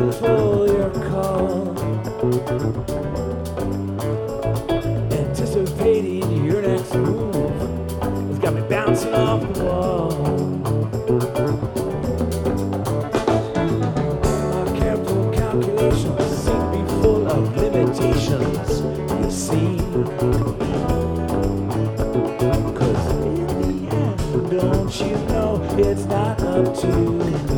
waiting for your call, anticipating your next move. It's got me bouncing off the wall. My careful calculations seem to be full of limitations, you see. 'Cause in the end, don't you know, it's not up to me.